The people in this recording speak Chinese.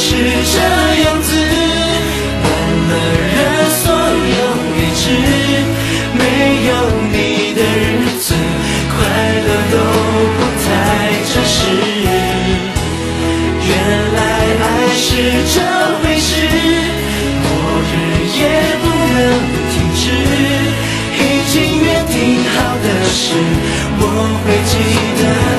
是这样子，乱了人所有理智，没有你的日子，快乐都不太真实。原来爱是这回事，末日也不能停止，已经约定好的事，我会记得。